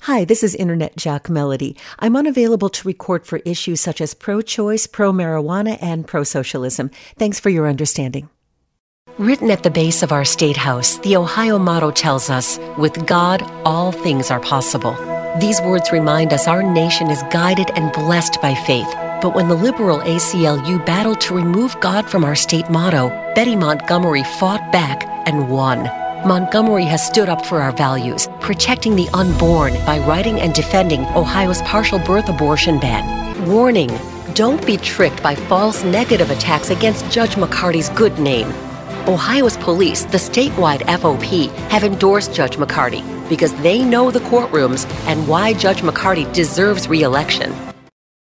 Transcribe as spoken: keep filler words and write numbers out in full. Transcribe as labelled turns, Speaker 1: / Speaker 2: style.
Speaker 1: Hi, this is Internet Jock Melody. I'm unavailable to record for issues such as pro-choice, pro-marijuana, and pro-socialism. Thanks for your understanding. Written at the base of our State House, the Ohio motto tells us, "With God, all things are possible." These words remind us our nation is guided and blessed by faith. But when the liberal A C L U battled to remove God from our state motto, Betty Montgomery fought back and won. Montgomery has stood up for our values, protecting the unborn by writing and defending Ohio's partial birth abortion ban. Warning, don't be tricked by false negative attacks against Judge McCarty's good name. Ohio's police, the statewide F O P, have endorsed Judge McCarty because they know the courtrooms and why Judge McCarty deserves re-election.